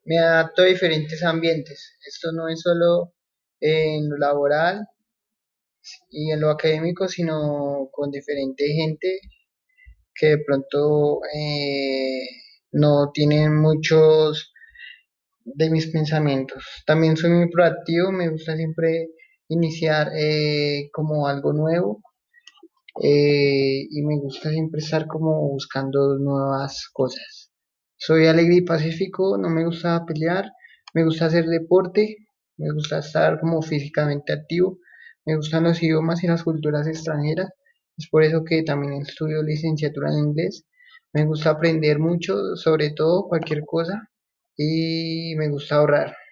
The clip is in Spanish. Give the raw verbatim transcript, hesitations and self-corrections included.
Me adapto a diferentes ambientes. Esto no es solo en lo laboral y en lo académico, sino con diferente gente que de pronto eh, no tienen muchos de mis pensamientos. También soy muy proactivo, me gusta siempre iniciar eh, como algo nuevo, eh, y me gusta siempre estar como buscando nuevas cosas. Soy alegre y pacífico, no me gusta pelear, me gusta hacer deporte, me gusta estar como físicamente activo, me gustan los idiomas y las culturas extranjeras. Es por eso que también estudio licenciatura en inglés. Me gusta aprender mucho, sobre todo cualquier cosa, y me gusta ahorrar.